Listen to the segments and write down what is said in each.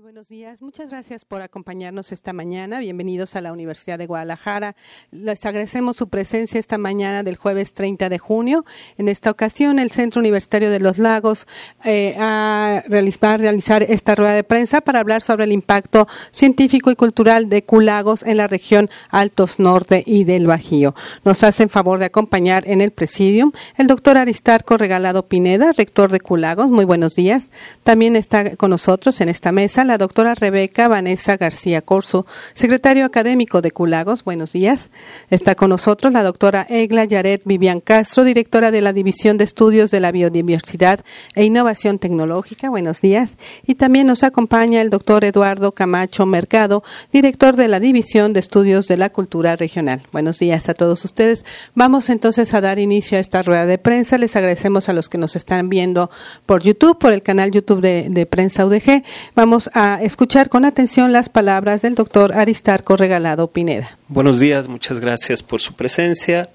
Buenos días, muchas gracias por acompañarnos esta mañana. Bienvenidos a la Universidad de Guadalajara. Les agradecemos su presencia esta mañana del jueves 30 de junio. En esta ocasión, el Centro Universitario de los Lagos va a realizar esta rueda de prensa para hablar sobre el impacto científico y cultural de Q-Lagos en la región Altos Norte y del Bajío. Nos hacen favor de acompañar en el presidium el doctor Aristarco Regalado Pineda, rector de Q-Lagos. Muy buenos días. También está con nosotros en esta mesa la doctora Rebeca Vanessa García Corzo, secretario académico de Q-Lagos. Buenos días. Está con nosotros la doctora Egla Yaret Vivian Castro, directora de la División de Estudios de la Biodiversidad e Innovación Tecnológica. Buenos días. Y también nos acompaña el doctor Eduardo Camacho Mercado, director de la División de Estudios de la Cultura Regional. Buenos días a todos ustedes. Vamos entonces a dar inicio a esta rueda de prensa. Les agradecemos a los que nos están viendo por YouTube, por el canal YouTube de Prensa UDG. Vamos a escuchar con atención las palabras del doctor Aristarco Regalado Pineda. Buenos días, muchas gracias por su presencia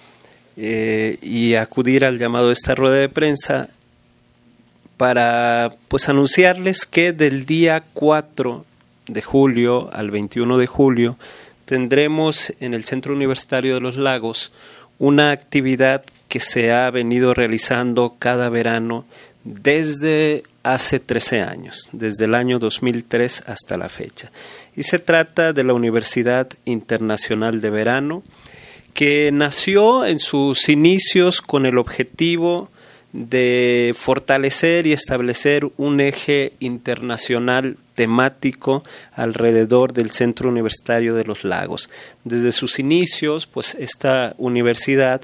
y acudir al llamado de esta rueda de prensa para anunciarles que del día 4 de julio al 21 de julio tendremos en el Centro Universitario de los Lagos una actividad que se ha venido realizando cada verano desde hace 13 años, desde el año 2003 hasta la fecha. Y se trata de la Universidad Internacional de Verano, que nació en sus inicios con el objetivo de fortalecer y establecer un eje internacional temático alrededor del Centro Universitario de los Lagos. Desde sus inicios, esta Universidad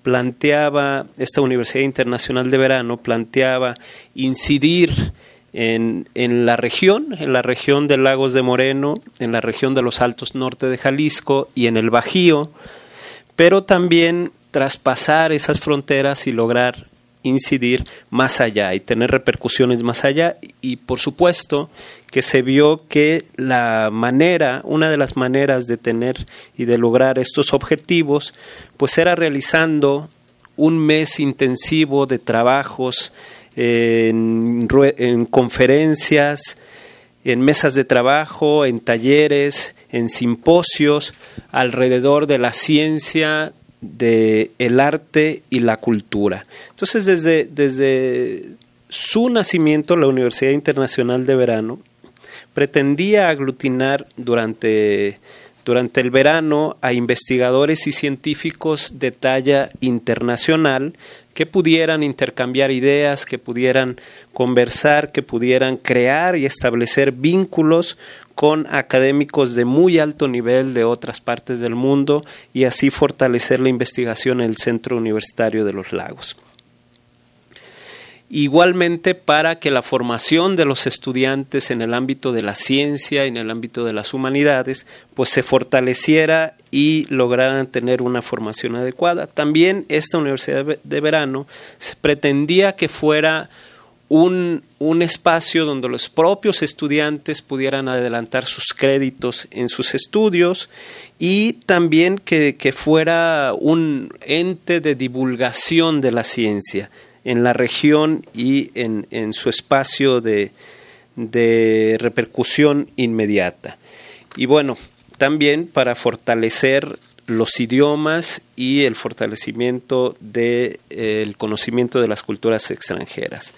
Internacional de Verano planteaba incidir en la región de Lagos de Moreno, en la región de los Altos Norte de Jalisco y en el Bajío, pero también traspasar esas fronteras y lograr incidir más allá y tener repercusiones más allá. Y por supuesto que se vio que una de las maneras de tener y de lograr estos objetivos era realizando un mes intensivo de trabajos en conferencias, en mesas de trabajo, en talleres, en simposios alrededor de la ciencia, de el arte y la cultura. Entonces, desde su nacimiento, la Universidad Internacional de Verano pretendía aglutinar durante el verano a investigadores y científicos de talla internacional que pudieran intercambiar ideas, que pudieran conversar, que pudieran crear y establecer vínculos con académicos de muy alto nivel de otras partes del mundo y así fortalecer la investigación en el Centro Universitario de los Lagos. Igualmente, para que la formación de los estudiantes en el ámbito de la ciencia y en el ámbito de las humanidades se fortaleciera y lograran tener una formación adecuada. También esta Universidad de Verano se pretendía que fuera un espacio donde los propios estudiantes pudieran adelantar sus créditos en sus estudios y también que fuera un ente de divulgación de la ciencia en la región y en su espacio de repercusión inmediata. Y también para fortalecer los idiomas y el fortalecimiento del conocimiento de las culturas extranjeras.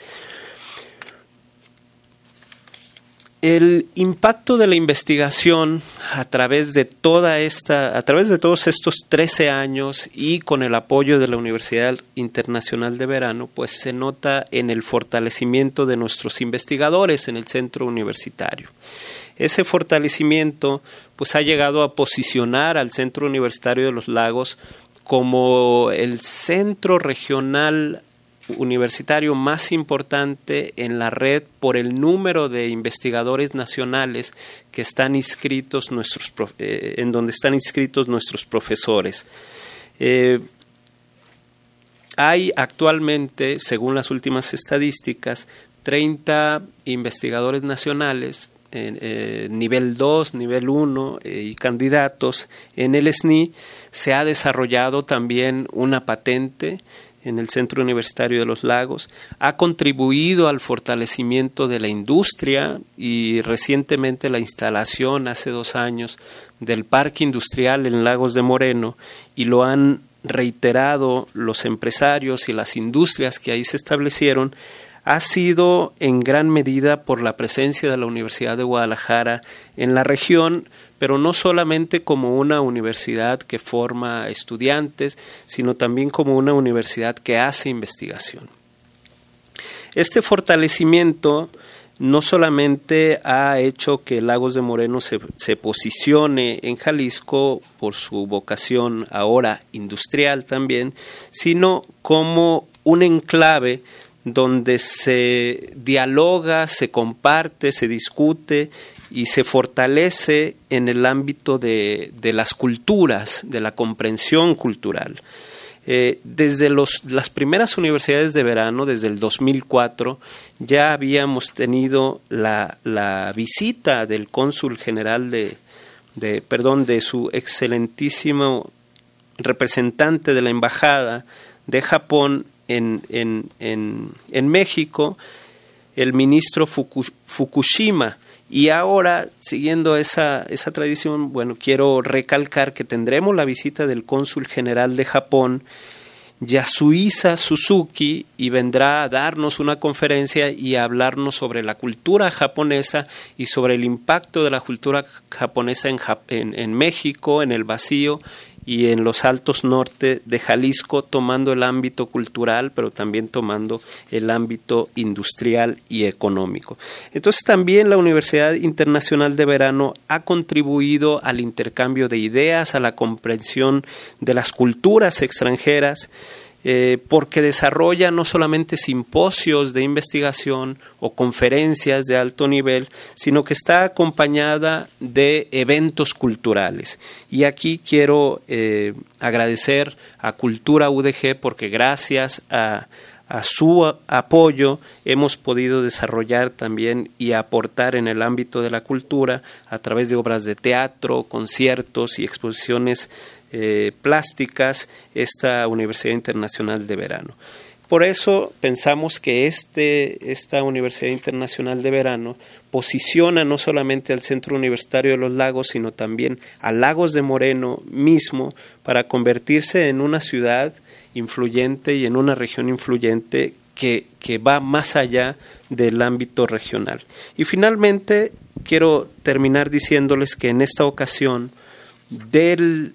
El impacto de la investigación a través de todos estos 13 años y con el apoyo de la Universidad Internacional de Verano, se nota en el fortalecimiento de nuestros investigadores en el centro universitario. Ese fortalecimiento ha llegado a posicionar al Centro Universitario de los Lagos como el centro regional universitario más importante en la red por el número de investigadores nacionales que están inscritos en donde están inscritos nuestros profesores. Hay actualmente, según las últimas estadísticas, 30 investigadores nacionales nivel 2, nivel 1 y candidatos en el SNI. Se ha desarrollado también una patente en el Centro Universitario de los Lagos, ha contribuido al fortalecimiento de la industria y recientemente la instalación hace 2 años del Parque Industrial en Lagos de Moreno, y lo han reiterado los empresarios y las industrias que ahí se establecieron, ha sido en gran medida por la presencia de la Universidad de Guadalajara en la región, pero no solamente como una universidad que forma estudiantes, sino también como una universidad que hace investigación. Este fortalecimiento no solamente ha hecho que Lagos de Moreno se posicione en Jalisco por su vocación ahora industrial también, sino como un enclave donde se dialoga, se comparte, se discute y se fortalece en el ámbito de las culturas, de la comprensión cultural. Desde las primeras universidades de verano, desde el 2004, ya habíamos tenido la visita del cónsul general de su excelentísimo representante de la embajada de Japón en México, el ministro Fukushima. Y ahora, siguiendo esa tradición, bueno, quiero recalcar que tendremos la visita del cónsul general de Japón, Yasuhisa Suzuki, y vendrá a darnos una conferencia y a hablarnos sobre la cultura japonesa y sobre el impacto de la cultura japonesa en México, en el Bajío y en los altos norte de Jalisco, tomando el ámbito cultural, pero también tomando el ámbito industrial y económico. Entonces también la Universidad Internacional de Verano ha contribuido al intercambio de ideas, a la comprensión de las culturas extranjeras, porque desarrolla no solamente simposios de investigación o conferencias de alto nivel, sino que está acompañada de eventos culturales. Y aquí quiero agradecer a Cultura UDG, porque gracias a su apoyo hemos podido desarrollar también y aportar en el ámbito de la cultura a través de obras de teatro, conciertos y exposiciones plásticas, esta Universidad Internacional de Verano. Por eso pensamos que esta Universidad Internacional de Verano posiciona no solamente al Centro Universitario de los Lagos, sino también a Lagos de Moreno mismo, para convertirse en una ciudad influyente y en una región influyente que va más allá del ámbito regional. Y finalmente quiero terminar diciéndoles que en esta ocasión, del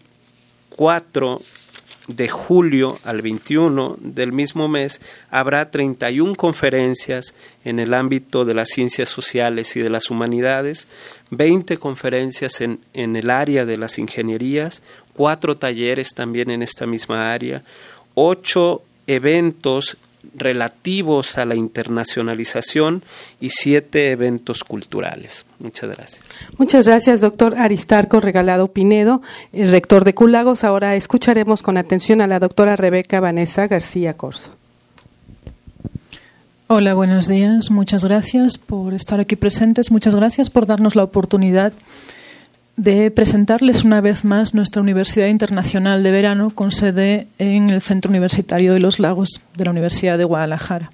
4 de julio al 21 del mismo mes, habrá 31 conferencias en el ámbito de las ciencias sociales y de las humanidades, 20 conferencias en el área de las ingenierías, 4 talleres también en esta misma área, 8 eventos relativos a la internacionalización y 7 eventos culturales. Muchas gracias. Muchas gracias, doctor Aristarco Regalado Pinedo, el rector de CULAGOS. Ahora escucharemos con atención a la doctora Rebeca Vanessa García Corzo. Hola, buenos días. Muchas gracias por estar aquí presentes. Muchas gracias por darnos la oportunidad de presentarles una vez más nuestra Universidad Internacional de Verano, con sede en el Centro Universitario de los Lagos de la Universidad de Guadalajara.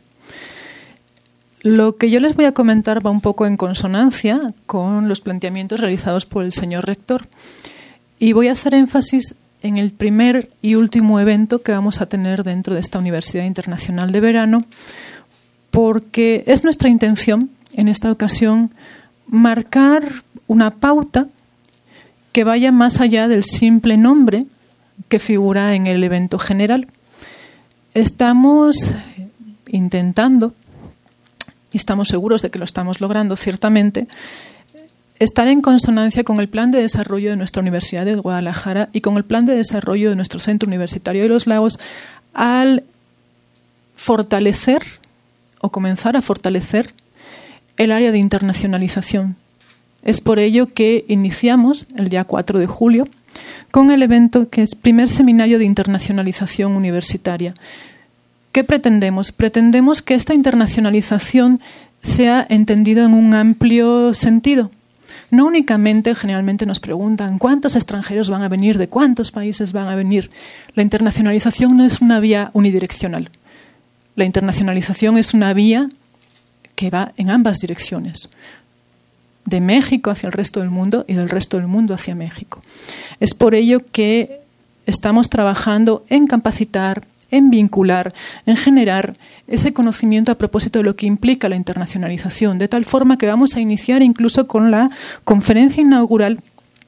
Lo que yo les voy a comentar va un poco en consonancia con los planteamientos realizados por el señor rector, y voy a hacer énfasis en el primer y último evento que vamos a tener dentro de esta Universidad Internacional de Verano, porque es nuestra intención en esta ocasión marcar una pauta que vaya más allá del simple nombre que figura en el evento general. Estamos intentando, y estamos seguros de que lo estamos logrando ciertamente, estar en consonancia con el plan de desarrollo de nuestra Universidad de Guadalajara y con el plan de desarrollo de nuestro Centro Universitario de los Lagos, al fortalecer o comenzar a fortalecer el área de internacionalización. Es por ello que iniciamos el día 4 de julio con el evento que es primer seminario de internacionalización universitaria. ¿Qué pretendemos? Pretendemos que esta internacionalización sea entendida en un amplio sentido. No únicamente, generalmente nos preguntan cuántos extranjeros van a venir, de cuántos países van a venir. La internacionalización no es una vía unidireccional. La internacionalización es una vía que va en ambas direcciones, de México hacia el resto del mundo y del resto del mundo hacia México. Es por ello que estamos trabajando en capacitar, en vincular, en generar ese conocimiento a propósito de lo que implica la internacionalización, de tal forma que vamos a iniciar incluso con la conferencia inaugural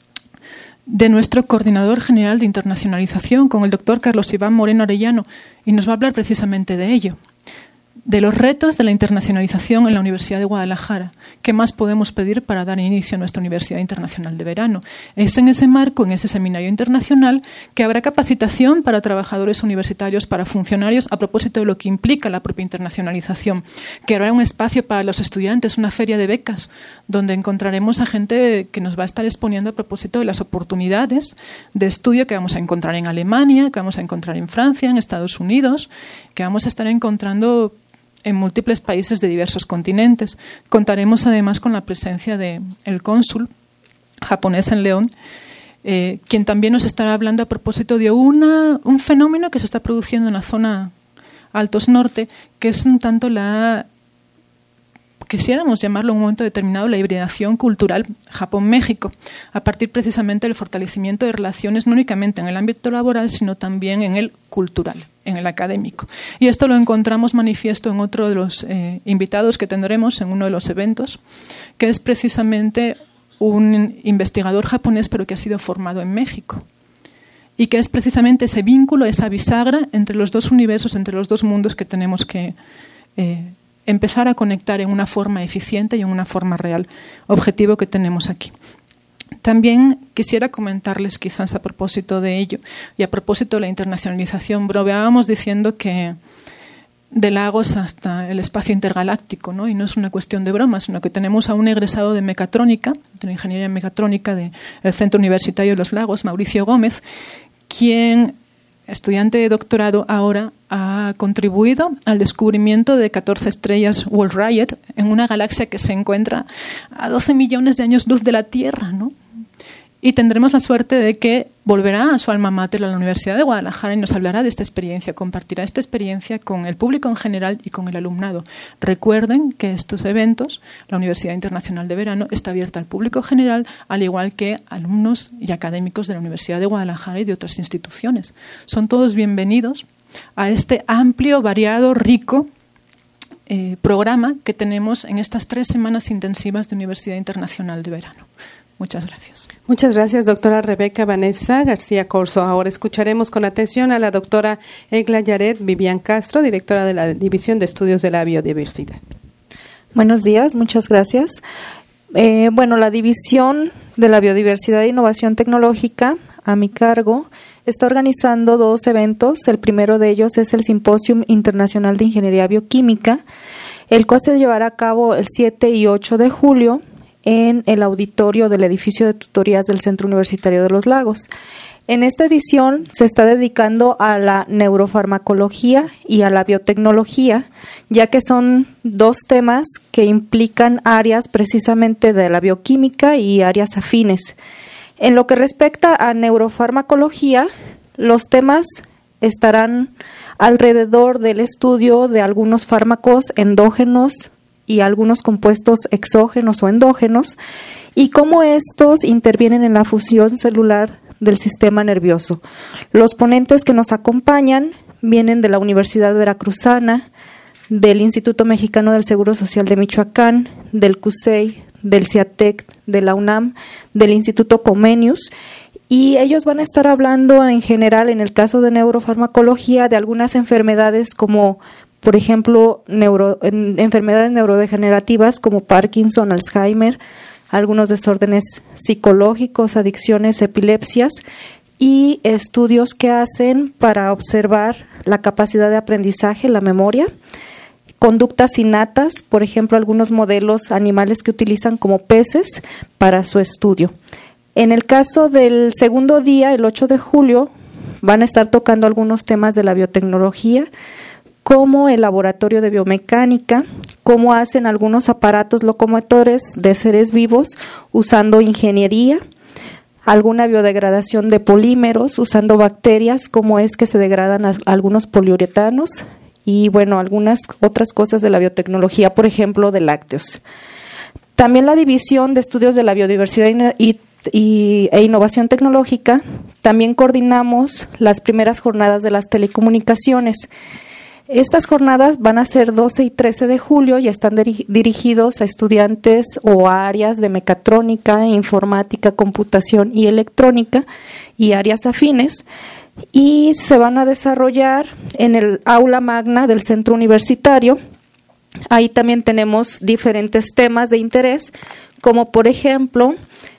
de nuestro coordinador general de internacionalización, con el doctor Carlos Iván Moreno Arellano, y nos va a hablar precisamente de ello, de los retos de la internacionalización en la Universidad de Guadalajara. ¿Qué más podemos pedir para dar inicio a nuestra Universidad Internacional de Verano? Es en ese marco, en ese seminario internacional, que habrá capacitación para trabajadores universitarios, para funcionarios, a propósito de lo que implica la propia internacionalización, que habrá un espacio para los estudiantes, una feria de becas, donde encontraremos a gente que nos va a estar exponiendo a propósito de las oportunidades de estudio que vamos a encontrar en Alemania, que vamos a encontrar en Francia, en Estados Unidos, que vamos a estar encontrando en múltiples países de diversos continentes. Contaremos además con la presencia del cónsul japonés en León, quien también nos estará hablando a propósito de un fenómeno que se está produciendo en la zona Altos Norte, que es un tanto quisiéramos llamarlo en un momento determinado, la hibridación cultural Japón-México, a partir precisamente del fortalecimiento de relaciones no únicamente en el ámbito laboral, sino también en el cultural, en el académico. Y esto lo encontramos manifiesto en otro de los invitados que tendremos en uno de los eventos, que es precisamente un investigador japonés, pero que ha sido formado en México. Y que es precisamente ese vínculo, esa bisagra entre los dos universos, entre los dos mundos que tenemos que empezar a conectar en una forma eficiente y en una forma real, objetivo que tenemos aquí. También quisiera comentarles, quizás a propósito de ello y a propósito de la internacionalización, bromeábamos diciendo que de Lagos hasta el espacio intergaláctico, ¿no? Y no es una cuestión de broma, sino que tenemos a un egresado de mecatrónica, de la ingeniería mecatrónica del Centro Universitario de Los Lagos, Mauricio Gómez, quien, estudiante de doctorado, ahora ha contribuido al descubrimiento de 14 estrellas Wolf-Rayet en una galaxia que se encuentra a 12 millones de años luz de la Tierra, ¿no? Y tendremos la suerte de que volverá a su alma mater, a la Universidad de Guadalajara, y nos hablará de esta experiencia, compartirá esta experiencia con el público en general y con el alumnado. Recuerden que estos eventos, la Universidad Internacional de Verano, está abierta al público general, al igual que alumnos y académicos de la Universidad de Guadalajara y de otras instituciones. Son todos bienvenidos a este amplio, variado, rico programa que tenemos en estas 3 semanas intensivas de Universidad Internacional de Verano. Muchas gracias. Muchas gracias, doctora Rebeca Vanessa García Corzo. Ahora escucharemos con atención a la doctora Egla Yaret Vivian Castro, directora de la División de Estudios de la Biodiversidad. Buenos días, muchas gracias. La División de la Biodiversidad e Innovación Tecnológica, a mi cargo, está organizando 2 eventos. El primero de ellos es el Simposium Internacional de Ingeniería Bioquímica, el cual se llevará a cabo el 7 y 8 de julio en el auditorio del edificio de tutorías del Centro Universitario de Los Lagos. En esta edición se está dedicando a la neurofarmacología y a la biotecnología, ya que son 2 temas que implican áreas precisamente de la bioquímica y áreas afines. En lo que respecta a neurofarmacología, los temas estarán alrededor del estudio de algunos fármacos endógenos y algunos compuestos exógenos o endógenos, y cómo estos intervienen en la función celular del sistema nervioso. Los ponentes que nos acompañan vienen de la Universidad Veracruzana, del Instituto Mexicano del Seguro Social de Michoacán, del CUSEI, del CIATEC, de la UNAM, del Instituto Comenius, y ellos van a estar hablando en general, en el caso de neurofarmacología, de algunas enfermedades como, por ejemplo, enfermedades neurodegenerativas como Parkinson, Alzheimer, algunos desórdenes psicológicos, adicciones, epilepsias, y estudios que hacen para observar la capacidad de aprendizaje, la memoria, conductas innatas, por ejemplo, algunos modelos animales que utilizan como peces para su estudio. En el caso del segundo día, el 8 de julio, van a estar tocando algunos temas de la biotecnología, como el laboratorio de biomecánica, cómo hacen algunos aparatos locomotores de seres vivos usando ingeniería, alguna biodegradación de polímeros usando bacterias, cómo es que se degradan algunos poliuretanos y bueno, algunas otras cosas de la biotecnología, por ejemplo, de lácteos. También la división de estudios de la biodiversidad e innovación tecnológica, también coordinamos las primeras jornadas de las telecomunicaciones. Estas jornadas van a ser 12 y 13 de julio y están dirigidos a estudiantes o a áreas de mecatrónica, informática, computación y electrónica y áreas afines, y se van a desarrollar en el aula magna del centro universitario. Ahí también tenemos diferentes temas de interés, como por ejemplo,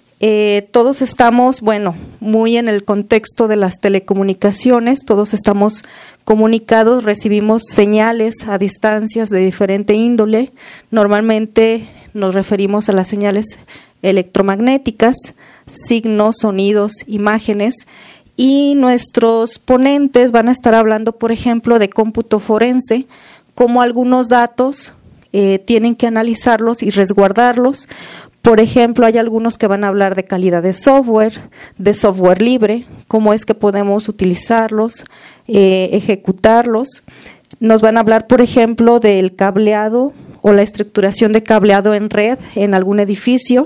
todos estamos, muy en el contexto de las telecomunicaciones, todos estamos comunicados, recibimos señales a distancias de diferente índole. Normalmente nos referimos a las señales electromagnéticas, signos, sonidos, imágenes, y nuestros ponentes van a estar hablando, por ejemplo, de cómputo forense, cómo algunos datos tienen que analizarlos y resguardarlos. Por ejemplo, hay algunos que van a hablar de calidad de software libre, cómo es que podemos utilizarlos, ejecutarlos. Nos van a hablar, por ejemplo, del cableado o la estructuración de cableado en red en algún edificio,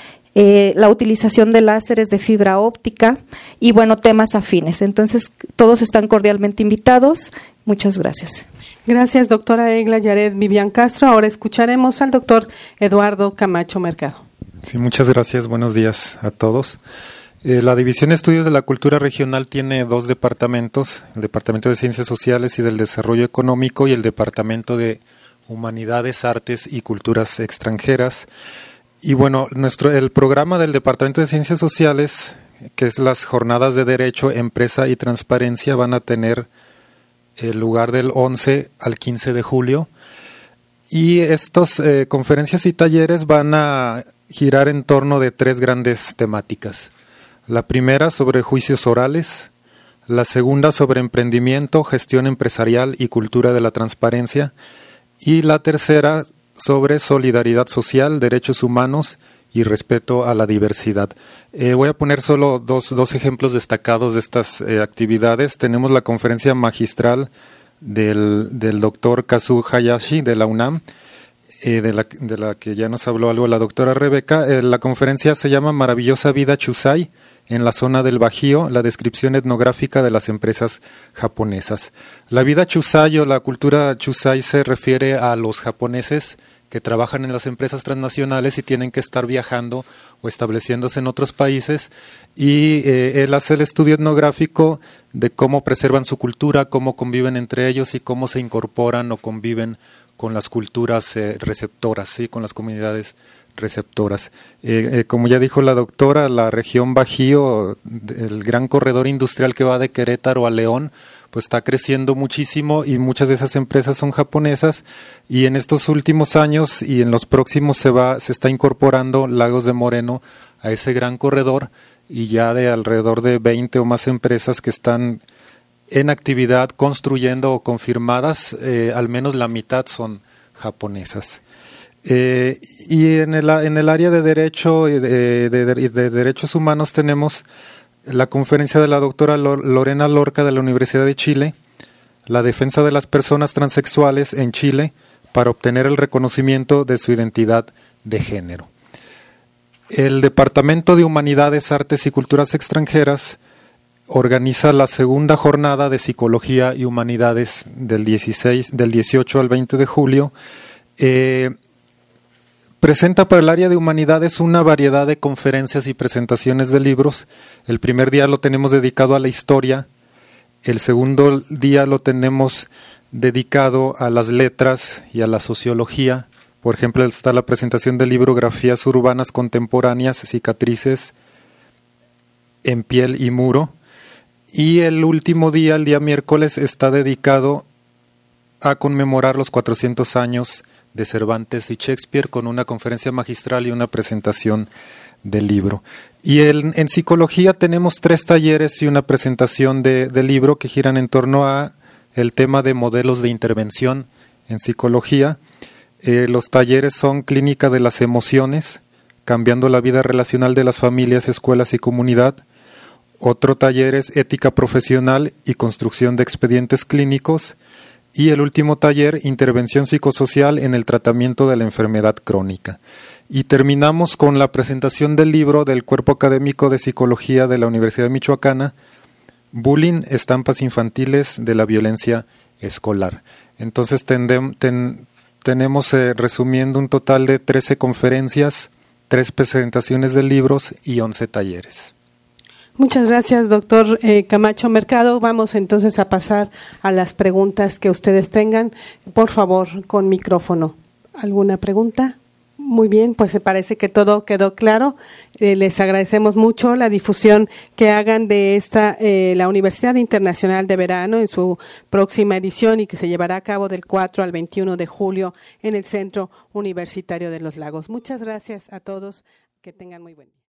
la utilización de láseres de fibra óptica y, temas afines. Entonces, todos están cordialmente invitados. Muchas gracias. Gracias, doctora Egla Yared Vivian Castro. Ahora escucharemos al doctor Eduardo Camacho Mercado. Sí, muchas gracias. Buenos días a todos. La División de Estudios de la Cultura Regional tiene 2 departamentos, el Departamento de Ciencias Sociales y del Desarrollo Económico y el Departamento de Humanidades, Artes y Culturas Extranjeras. Y el programa del Departamento de Ciencias Sociales, que es las jornadas de Derecho, Empresa y Transparencia, van a tener el lugar del 11 al 15 de julio, y estas conferencias y talleres van a girar en torno de 3 grandes temáticas. La primera sobre juicios orales, la segunda sobre emprendimiento, gestión empresarial y cultura de la transparencia, y la tercera sobre solidaridad social, derechos humanos y respeto a la diversidad. Voy a poner solo dos ejemplos destacados de estas actividades. Tenemos la conferencia magistral del doctor Kazuo Hayashi de la UNAM, de la que ya nos habló algo la doctora Rebeca. La conferencia se llama Maravillosa Vida Chusai en la zona del Bajío, la descripción etnográfica de las empresas japonesas. La vida Chusai o la cultura Chusai se refiere a los japoneses que trabajan en las empresas transnacionales y tienen que estar viajando o estableciéndose en otros países, y él hace el estudio etnográfico de cómo preservan su cultura, cómo conviven entre ellos y cómo se incorporan o conviven con las culturas receptoras, ¿sí? Con las comunidades receptoras. Como ya dijo la doctora, la región Bajío, el gran corredor industrial que va de Querétaro a León, pues está creciendo muchísimo y muchas de esas empresas son japonesas, y en estos últimos años y en los próximos se está incorporando Lagos de Moreno a ese gran corredor, y ya de alrededor de 20 o más empresas que están en actividad construyendo o confirmadas, al menos la mitad son japonesas. Y en el área de derecho y de derechos humanos tenemos la conferencia de la doctora Lorena Lorca de la Universidad de Chile, la defensa de las personas transexuales en Chile para obtener el reconocimiento de su identidad de género. El Departamento de Humanidades, Artes y Culturas Extranjeras organiza la segunda jornada de Psicología y Humanidades del 18 al 20 de julio. Presenta para el área de humanidades una variedad de conferencias y presentaciones de libros. El primer día lo tenemos dedicado a la historia, el segundo día lo tenemos dedicado a las letras y a la sociología. Por ejemplo, está la presentación del libro Grafías Urbanas Contemporáneas, Cicatrices en Piel y Muro. Y el último día, el día miércoles, está dedicado a conmemorar los 400 años de Cervantes y Shakespeare, con una conferencia magistral y una presentación del libro. Y en psicología tenemos 3 talleres y una presentación del libro que giran en torno a el tema de modelos de intervención en psicología. Los talleres son Clínica de las Emociones, cambiando la vida relacional de las familias, escuelas y comunidad. Otro taller es Ética Profesional y Construcción de Expedientes Clínicos. Y el último taller, Intervención Psicosocial en el Tratamiento de la Enfermedad Crónica. Y terminamos con la presentación del libro del Cuerpo Académico de Psicología de la Universidad Michoacana, Bullying, Estampas Infantiles de la Violencia Escolar. Entonces tenemos, resumiendo, un total de 13 conferencias, 3 presentaciones de libros y 11 talleres. Muchas gracias, doctor Camacho Mercado. Vamos entonces a pasar a las preguntas que ustedes tengan. Por favor, con micrófono. ¿Alguna pregunta? Muy bien, pues se parece que todo quedó claro. Les agradecemos mucho la difusión que hagan de esta la Universidad Internacional de Verano en su próxima edición y que se llevará a cabo del 4 al 21 de julio en el Centro Universitario de los Lagos. Muchas gracias a todos. Que tengan muy buen día.